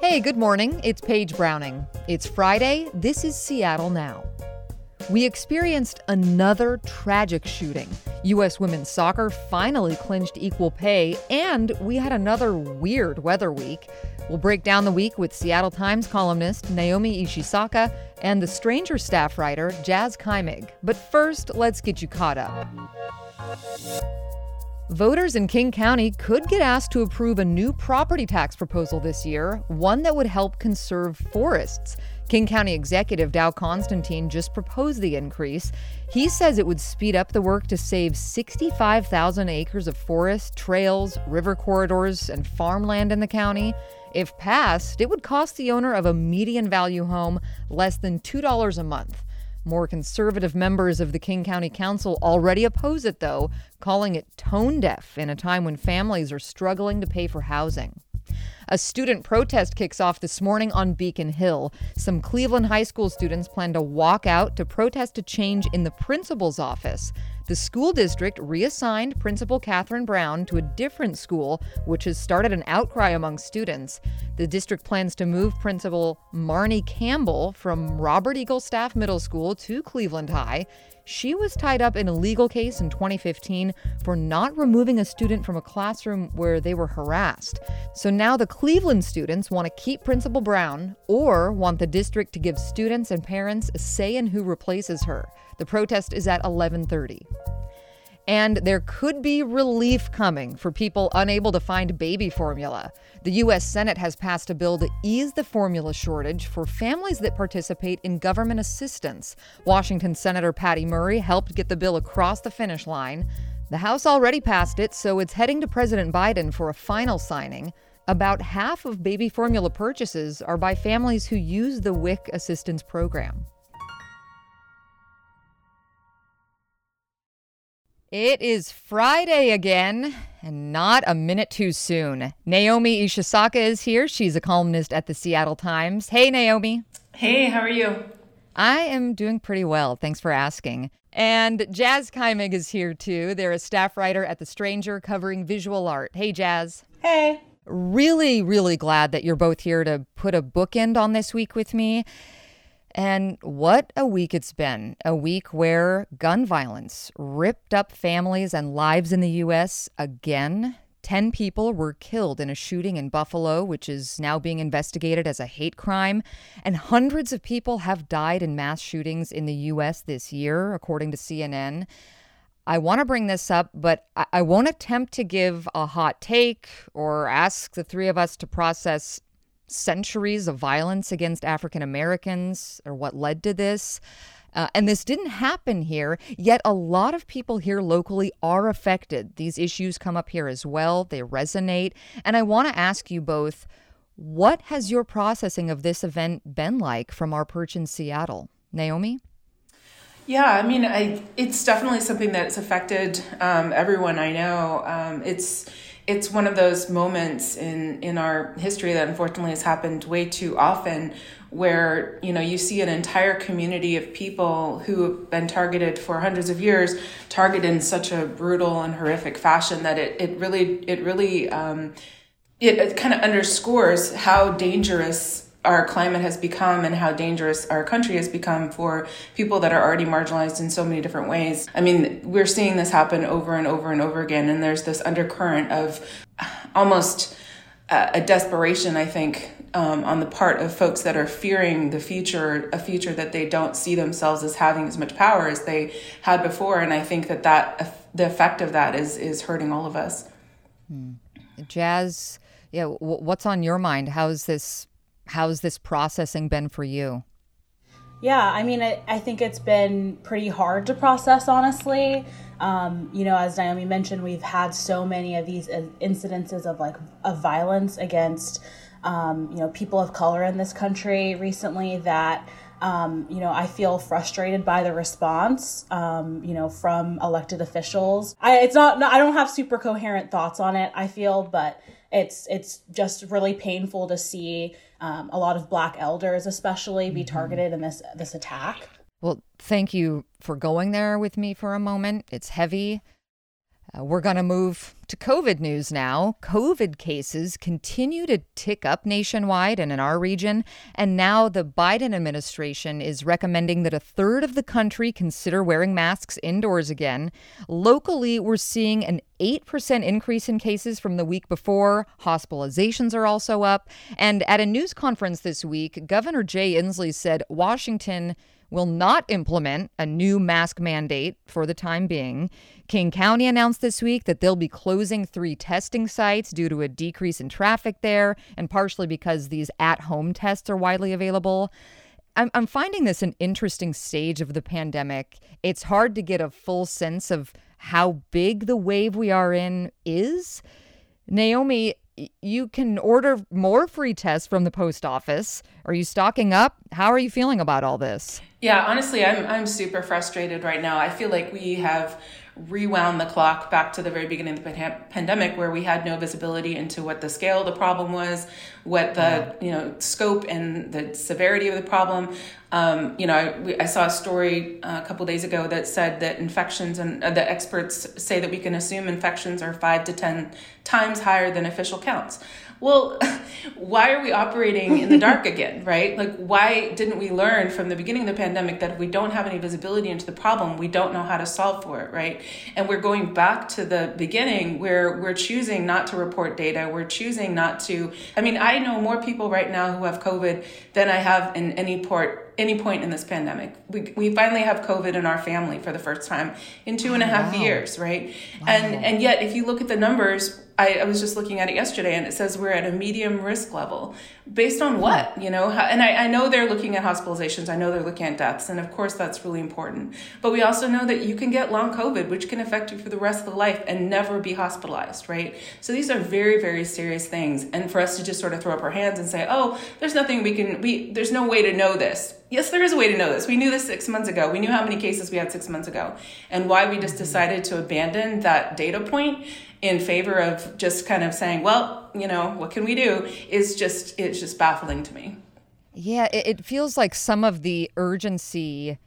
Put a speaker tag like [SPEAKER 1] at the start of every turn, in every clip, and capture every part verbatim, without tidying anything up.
[SPEAKER 1] Hey, good morning. It's Paige Browning. It's Friday. This is Seattle Now. We experienced another tragic shooting. U S women's soccer finally clinched equal pay, and we had another weird weather week. We'll break down the week with Seattle Times columnist Naomi Ishisaka and the Stranger staff writer Jazz Kaimig. But first, let's get you caught up. Voters in King County could get asked to approve a new property tax proposal this year, one that would help conserve forests. King County Executive Dow Constantine just proposed the increase. He says it would speed up the work to save sixty-five thousand acres of forest, trails, river corridors, and farmland in the county. If passed, it would cost the owner of a median value home less than two dollars a month. More conservative members of the King County Council already oppose it, though, calling it tone deaf in a time when families are struggling to pay for housing. A student protest kicks off this morning on Beacon Hill. Some Cleveland high school students plan to walk out to protest a change in the principal's office. The school district reassigned Principal Catherine Brown to a different school, which has started an outcry among students. The district plans to move Principal Marnie Campbell from Robert Eagle Staff Middle School to Cleveland High. She was tied up in a legal case in twenty fifteen for not removing a student from a classroom where they were harassed. So now the Cleveland students want to keep Principal Brown or want the district to give students and parents a say in who replaces her. The protest is at eleven thirty. And there could be relief coming for people unable to find baby formula. The U S Senate has passed a bill to ease the formula shortage for families that participate in government assistance. Washington Senator Patty Murray helped get the bill across the finish line. The House already passed it, so it's heading to President Biden for a final signing. About half of baby formula purchases are by families who use the W I C assistance program. It is Friday again, and not a minute too soon. Naomi Ishisaka is here. She's a columnist at the Seattle Times. Hey, Naomi.
[SPEAKER 2] Hey, how are you?
[SPEAKER 1] I am doing pretty well. Thanks for asking. And Jazz Kaimig is here, too. They're a staff writer at The Stranger covering visual art. Hey, Jazz.
[SPEAKER 2] Hey.
[SPEAKER 1] Really, really glad that you're both here to put a bookend on this week with me. And what a week it's been. A week where gun violence ripped up families and lives in the U S again. Ten people were killed in a shooting in Buffalo, which is now being investigated as a hate crime. And hundreds of people have died in mass shootings in the U S this year, according to C N N. I want to bring this up, but I, I won't attempt to give a hot take or ask the three of us to process centuries of violence against African Americans or what led to this. Uh, and this didn't happen here, yet a lot of people here locally are affected. These issues come up here as well. They resonate. And I want to ask you both, what has your processing of this event been like from our perch in Seattle? Naomi?
[SPEAKER 2] Yeah, I mean, I, it's definitely something that's affected um, everyone I know. Um, it's It's one of those moments in, in our history that unfortunately has happened way too often where, you know, you see an entire community of people who have been targeted for hundreds of years, targeted in such a brutal and horrific fashion that it, it really, it really, um, it, it kind of underscores how dangerous our climate has become and how dangerous our country has become for people that are already marginalized in so many different ways. I mean, we're seeing this happen over and over and over again, and there's this undercurrent of almost uh, a desperation, I think, um, on the part of folks that are fearing the future, a future that they don't see themselves as having as much power as they had before. And I think that, that the effect of that is is hurting all of us.
[SPEAKER 1] Hmm. Jazz, yeah, w- what's on your mind? How's this How's this processing been for you?
[SPEAKER 3] Yeah, I mean, I, I think it's been pretty hard to process, honestly. Um, you know, as Naomi mentioned, we've had so many of these incidences of like of violence against, um, you know, people of color in this country recently that, um, you know, I feel frustrated by the response, um, you know, from elected officials. I, it's not, I don't have super coherent thoughts on it, I feel, but it's, it's just really painful to see Um, a lot of Black elders especially be targeted in this this attack.
[SPEAKER 1] Well, thank you for going there with me for a moment. It's heavy. Uh, we're going to move to COVID news now. COVID cases continue to tick up nationwide and in our region. And now the Biden administration is recommending that a third of the country consider wearing masks indoors again. Locally, we're seeing an eight percent increase in cases from the week before. Hospitalizations are also up. And at a news conference this week, Governor Jay Inslee said Washington will not implement a new mask mandate for the time being. King County announced this week that they'll be closing three testing sites due to a decrease in traffic there, and partially because these at-home tests are widely available. I'm, I'm finding this an interesting stage of the pandemic. It's hard to get a full sense of how big the wave we are in is. Naomi, you can order more free tests from the post office. Are you stocking up? How are you feeling about all this?
[SPEAKER 2] Yeah, honestly, I'm I'm super frustrated right now. I feel like we have rewound the clock back to the very beginning of the pandemic, where we had no visibility into what the scale of the problem was, what the you know scope and the severity of the problem. Um, you know, I, we, I saw a story uh, a couple of days ago that said that infections and uh, the experts say that we can assume infections are five to ten times higher than official counts. Well, why are we operating in the dark again, right? Like, why didn't we learn from the beginning of the pandemic that if we don't have any visibility into the problem, we don't know how to solve for it, right? And we're going back to the beginning where we're choosing not to report data. We're choosing not to. I mean, I know more people right now who have COVID than I have in any port. any point in this pandemic. We we finally have COVID in our family for the first time in two and a half
[SPEAKER 1] wow.
[SPEAKER 2] years, right?
[SPEAKER 1] Wow.
[SPEAKER 2] And and yet, if you look at the numbers, I, I was just looking at it yesterday, and it says we're at a medium risk level. Based on what? You know, and I, I know they're looking at hospitalizations. I know they're looking at deaths, and of course that's really important. But we also know that you can get long COVID, which can affect you for the rest of the life and never be hospitalized, right? So these are very, very serious things. And for us to just sort of throw up our hands and say, oh, there's nothing we can, we there's no way to know this. Yes, there is a way to know this. We knew this six months ago. We knew how many cases we had six months ago, and why we just decided to abandon that data point in favor of just kind of saying, well, you know, what can we do, is just, it's just baffling to me.
[SPEAKER 1] Yeah, it, it feels like some of the urgency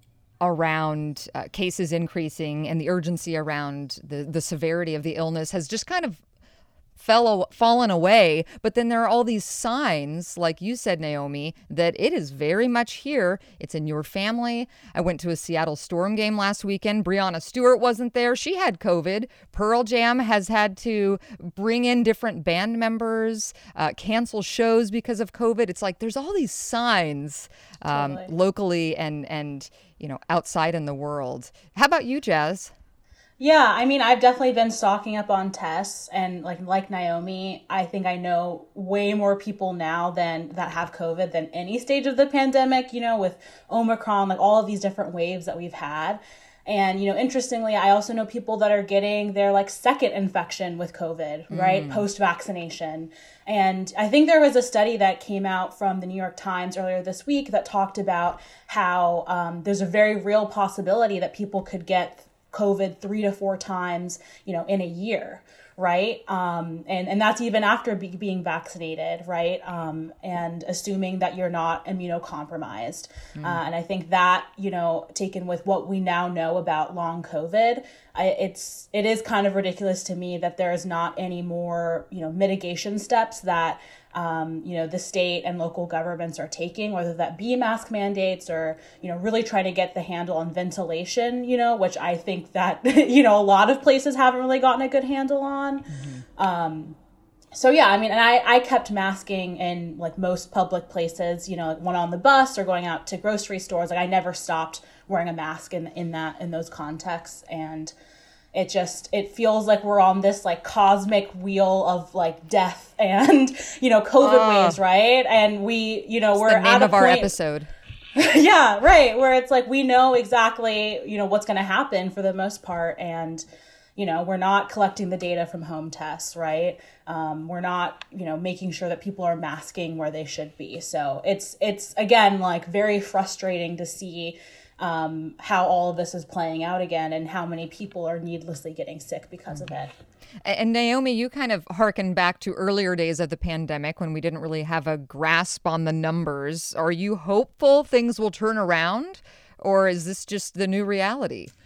[SPEAKER 1] around uh, cases increasing and the urgency around the, the severity of the illness has just kind of Fell, fallen away. But then there are all these signs, like you said, Naomi, that it is very much here. It's in your family. I went to a Seattle Storm game last weekend. Breonna Stewart wasn't there. She had COVID. Pearl Jam has had to bring in different band members, uh, cancel shows because of COVID. It's like there's all these signs um,
[SPEAKER 3] Totally.
[SPEAKER 1] locally and, and, you know, outside in the world. How about you, Jazz?
[SPEAKER 3] Yeah, I mean, I've definitely been stocking up on tests, and like like Naomi, I think I know way more people now than that have COVID than any stage of the pandemic, you know, with Omicron, like all of these different waves that we've had. And, you know, interestingly, I also know people that are getting their like second infection with COVID, right? Mm. Post-vaccination. And I think there was a study that came out from the New York Times earlier this week that talked about how um, there's a very real possibility that people could get COVID three to four times, you know, in a year, right? Um, and, and that's even after be, being vaccinated, right? Um, and assuming that you're not immunocompromised. Mm. Uh, and I think that, you know, taken with what we now know about long COVID, I, it's, it is kind of ridiculous to me that there is not any more, you know, mitigation steps that Um, you know, the state and local governments are taking, whether that be mask mandates or, you know, really trying to get the handle on ventilation, you know, which I think that, you know, a lot of places haven't really gotten a good handle on. Mm-hmm. Um, so, yeah, I mean, and I, I kept masking in like most public places, you know, like when on the bus or going out to grocery stores. Like I never stopped wearing a mask in, in that, in those contexts. And it just, it feels like we're on this like cosmic wheel of like death and, you know, COVID uh, waves, right? And we, you know, we're
[SPEAKER 1] the name
[SPEAKER 3] at a
[SPEAKER 1] of our
[SPEAKER 3] point,
[SPEAKER 1] episode.
[SPEAKER 3] Yeah, right. Where it's like, we know exactly, you know, what's going to happen for the most part. And, you know, we're not collecting the data from home tests, right? Um, we're not, you know, making sure that people are masking where they should be. So it's, it's again, like very frustrating to see Um, how all of this is playing out again and how many people are needlessly getting sick because mm-hmm. of it.
[SPEAKER 1] And Naomi, you kind of hearken back to earlier days of the pandemic when we didn't really have a grasp on the numbers. Are you hopeful things will turn around, or is this just the new reality?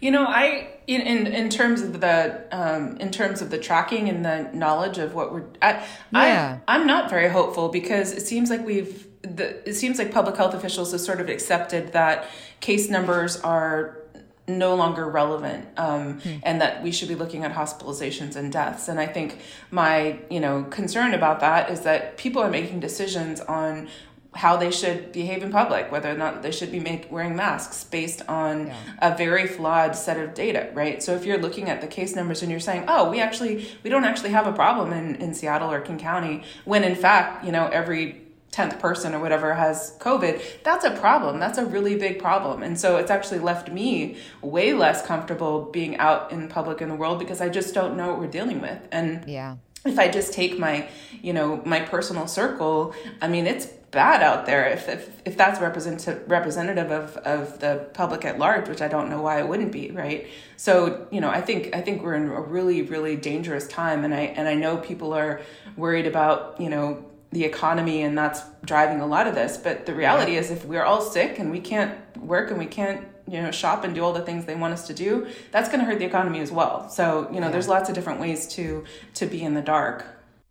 [SPEAKER 2] You know, I in in, in terms of the um, in terms of the tracking and the knowledge of what we're, I,
[SPEAKER 1] yeah.
[SPEAKER 2] I I'm not very hopeful because it seems like we've the it seems like public health officials have sort of accepted that case numbers are no longer relevant, um, hmm. and that we should be looking at hospitalizations and deaths. And I think my you know concern about that is that people are making decisions on how they should behave in public, whether or not they should be make, wearing masks based on yeah. a very flawed set of data, right? So if you're looking at the case numbers and you're saying, oh, we actually, we don't actually have a problem in, in Seattle or King County, when in fact, you know, every tenth person or whatever has COVID, that's a problem. That's a really big problem. And so it's actually left me way less comfortable being out in public in the world because I just don't know what we're dealing with. And
[SPEAKER 1] yeah.
[SPEAKER 2] if I just take my, you know, my personal circle, I mean, it's bad out there. If if, if that's representative representative of, of the public at large, which I don't know why it wouldn't be, right? So, you know, I think I think we're in a really, really dangerous time. And I and I know people are worried about, you know, the economy, and that's driving a lot of this. But the reality is if we're all sick and we can't work and we can't, you know, shop and do all the things they want us to do, that's going to hurt the economy as well. So, you know, yeah. there's lots of different ways to to be in the dark.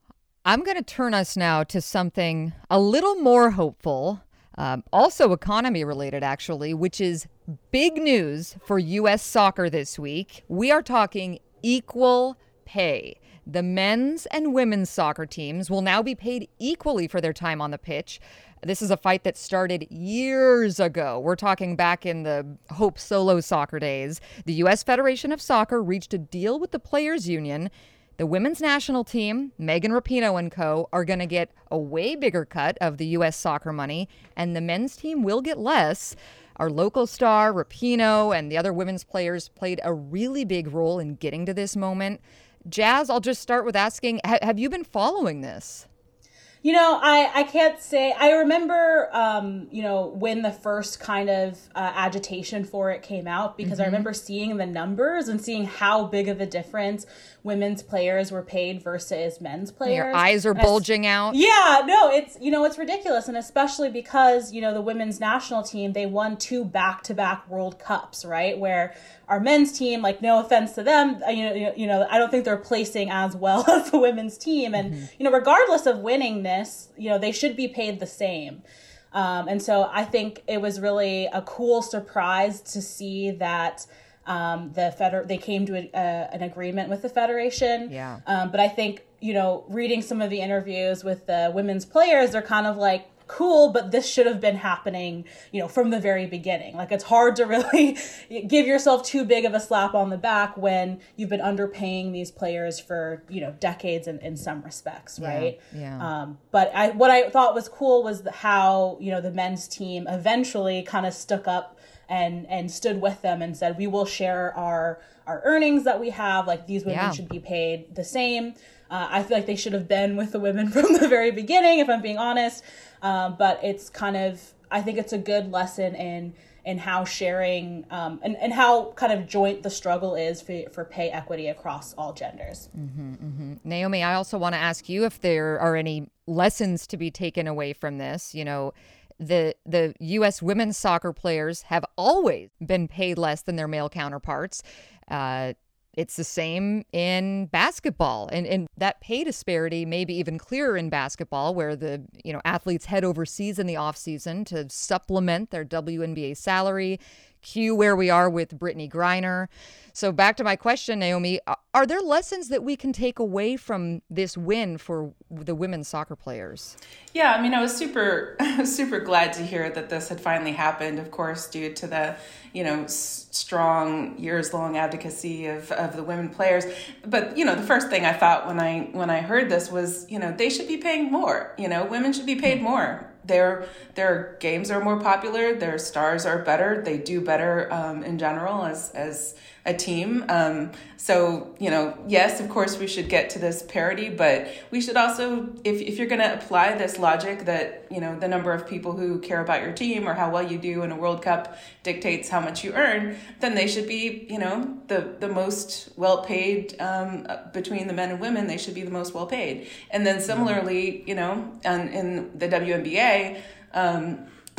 [SPEAKER 1] I'm going to turn us now to something a little more hopeful, um, also economy related, actually, which is big news for U S soccer this week. We are talking equal pay. The men's and women's soccer teams will now be paid equally for their time on the pitch. This is a fight that started years ago. We're talking back in the Hope Solo soccer days. The U S Federation of Soccer reached a deal with the Players Union. The women's national team, Megan Rapinoe and co., are going to get a way bigger cut of the U S soccer money, and the men's team will get less. Our local star, Rapinoe, and the other women's players played a really big role in getting to this moment. Jazz, I'll just start with asking, ha- have you been following this?
[SPEAKER 3] You know, I, I can't say, I remember, um, you know, when the first kind of uh, agitation for it came out, because mm-hmm. I remember seeing the numbers and seeing how big of a difference women's players were paid versus men's players.
[SPEAKER 1] Your eyes are bulging out.
[SPEAKER 3] Yeah, no, it's, you know, it's ridiculous. And especially because, you know, the women's national team, they won two back-to-back World Cups, right? Where our men's team, like, no offense to them, you know, you know, I don't think they're placing as well as the women's team. And, mm-hmm. you know, regardless of winning this, you know, they should be paid the same. Um, and so I think it was really a cool surprise to see that um, the feder- they came to a, uh, an agreement with the federation.
[SPEAKER 1] Yeah.
[SPEAKER 3] Um, but I think, you know, reading some of the interviews with the women's players, they're kind of like, cool, but this should have been happening, you know, from the very beginning. Like, it's hard to really give yourself too big of a slap on the back when you've been underpaying these players for, you know, decades in, in some respects, right?
[SPEAKER 1] Yeah. yeah.
[SPEAKER 3] Um, but I, what I thought was cool was how, you know, the men's team eventually kind of stuck up and and stood with them and said, we will share our our earnings that we have. Like, these women yeah. should be paid the same. Uh, I feel like they should have been with the women from the very beginning, if I'm being honest. Um, but it's kind of, I think it's a good lesson in in how sharing um, and, and how kind of joint the struggle is for, for pay equity across all genders.
[SPEAKER 1] Mm-hmm, mm-hmm. Naomi, I also want to ask you if there are any lessons to be taken away from this. You know, the the U S women's soccer players have always been paid less than their male counterparts. Uh It's the same in basketball, and, and that pay disparity may be even clearer in basketball, where the you know athletes head overseas in the off season to supplement their W N B A salary. Cue where we are with Brittany Griner. So back to my question, Naomi, are there lessons that we can take away from this win for the women's soccer players?
[SPEAKER 2] Yeah, I mean, I was super, super glad to hear that this had finally happened, of course, due to the, you know, s- strong years-long advocacy of, of the women players. But, you know, the first thing I thought when I when I heard this was, you know, they should be paying more. You know, women should be paid more. Their their games are more popular. Their stars are better. They do better um, in general as as a team. Um, so, you know, yes, of course, we should get to this parity, but we should also, if if you're going to apply this logic that, you know, the number of people who care about your team or how well you do in a World Cup dictates how much you earn, then they should be, you know, the, the most well-paid um, between the men and women. They should be the most well-paid. And then similarly, you know, and in the W N B A, um,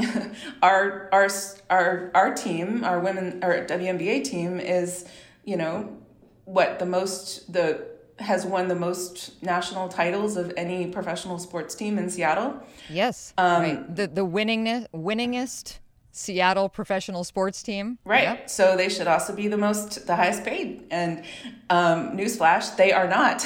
[SPEAKER 2] our our our our team, our women, our W N B A team is, you know, what the most the has won the most national titles of any professional sports team in Seattle.
[SPEAKER 1] Yes, um, right. The the winningest winningest Seattle professional sports team.
[SPEAKER 2] Right.
[SPEAKER 1] Yep.
[SPEAKER 2] So they should also be the most the highest paid. And um, newsflash, they are not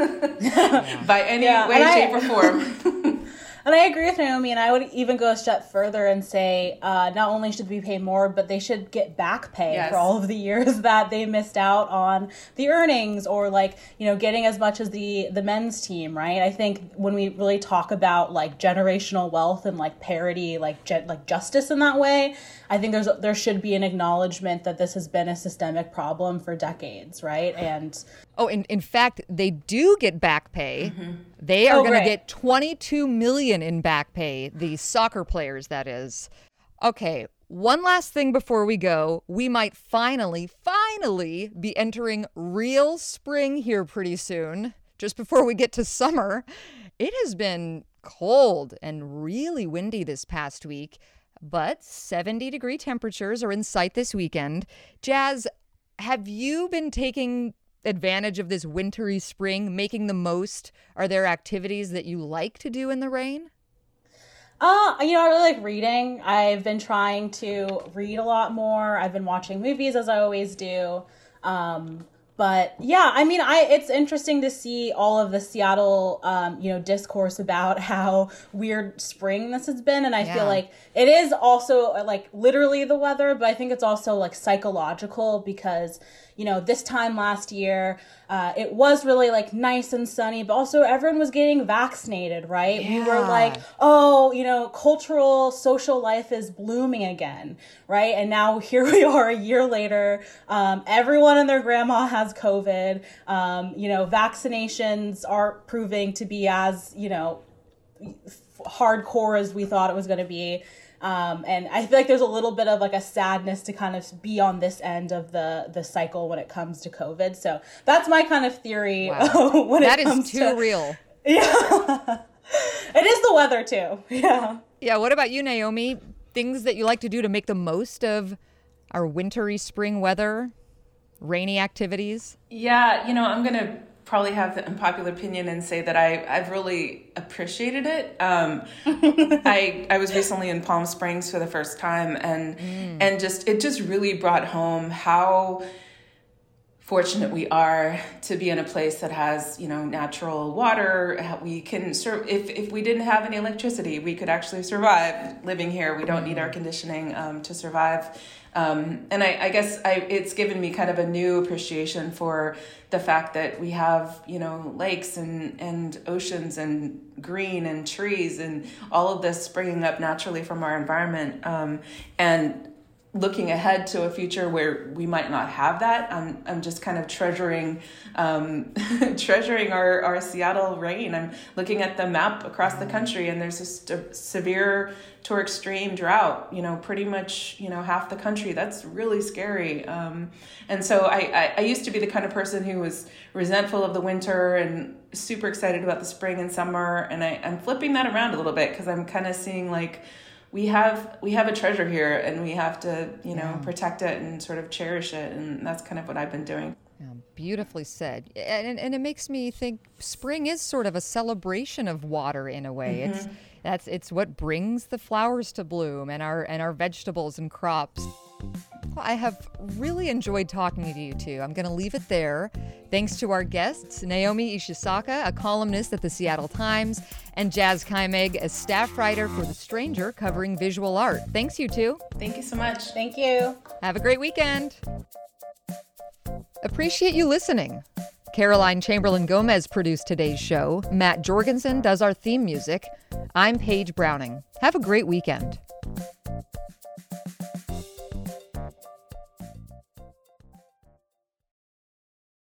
[SPEAKER 2] by any yeah. way, I, shape, or form.
[SPEAKER 3] And I agree with Naomi, and I would even go a step further and say uh, not only should they be paid more, but they should get back pay yes. for all of the years that they missed out on the earnings, or like, you know, getting as much as the, the men's team, right? I think when we really talk about like generational wealth and like parity, like ge- like justice in that way, I think there's there should be an acknowledgement that this has been a systemic problem for decades, right? And
[SPEAKER 1] oh, in, in fact, they do get back pay. Mm-hmm. They are oh, going to get twenty-two million dollars in back pay, the soccer players, that is. Okay, one last thing before we go. We might finally, finally be entering real spring here pretty soon, just before we get to summer. It has been cold and really windy this past week, but seventy degree temperatures are in sight this weekend. Jazz, have you been taking advantage of this wintry spring, making the most? Are there activities that you like to do in the rain?
[SPEAKER 3] Uh, you know, I really like reading. I've been trying to read a lot more. I've been watching movies, as I always do. Um, but yeah, I mean, I it's interesting to see all of the Seattle, um, you know, discourse about how weird spring this has been. And I yeah. feel like it is also like literally the weather, but I think it's also like psychological because, you know, this time last year, uh, it was really like nice and sunny, but also everyone was getting vaccinated, right? Yeah. We were like, oh, you know, cultural, social life is blooming again, right? And now here we are a year later. Um, everyone and their grandma has COVID. Um, you know, vaccinations aren't proving to be as, you know, hardcore as we thought it was going to be. Um, and I feel like there's a little bit of like a sadness to kind of be on this end of the, the cycle when it comes to COVID. So that's my kind of theory.
[SPEAKER 1] Wow. when that it comes is too
[SPEAKER 3] to,
[SPEAKER 1] real.
[SPEAKER 3] Yeah. It is the weather too. Yeah.
[SPEAKER 1] Yeah. What about you, Naomi? Things that you like to do to make the most of our wintry spring weather, rainy activities?
[SPEAKER 2] Yeah. You know, I'm going to probably have the unpopular opinion and say that I, I've really appreciated it. Um, I I was recently in Palm Springs for the first time, and mm. and just it just really brought home how fortunate we are to be in a place that has, you know, natural water. We can sur- if if we didn't have any electricity, we could actually survive living here. We don't need air conditioning um, to survive. Um, and I, I guess I, it's given me kind of a new appreciation for the fact that we have, you know, lakes and, and oceans and green and trees and all of this springing up naturally from our environment. Um, and looking ahead to a future where we might not have that, I'm I'm just kind of treasuring um, treasuring our, our Seattle rain. I'm looking at the map across the country, and there's a st- severe to extreme drought, you know, pretty much, you know, half the country. That's really scary. Um, and so I, I, I used to be the kind of person who was resentful of the winter and super excited about the spring and summer. And I, I'm flipping that around a little bit because I'm kind of seeing like, we have we have a treasure here, and we have to, you know, yeah. protect it and sort of cherish it. And that's kind of what I've been doing.
[SPEAKER 1] Yeah, beautifully said. And, and it makes me think spring is sort of a celebration of water in a way. Mm-hmm. It's that's it's what brings the flowers to bloom and our and our vegetables and crops. I have really enjoyed talking to you two. I'm going to leave it there. Thanks to our guests, Naomi Ishisaka, a columnist at the Seattle Times, and Jazz Kymeg, a staff writer for The Stranger covering visual art. Thanks, you two.
[SPEAKER 2] Thank you so much.
[SPEAKER 3] Thank you.
[SPEAKER 1] Have a great weekend. Appreciate you listening. Caroline Chamberlain Gomez produced today's show. Matt Jorgensen does our theme music. I'm Paige Browning. Have a great weekend.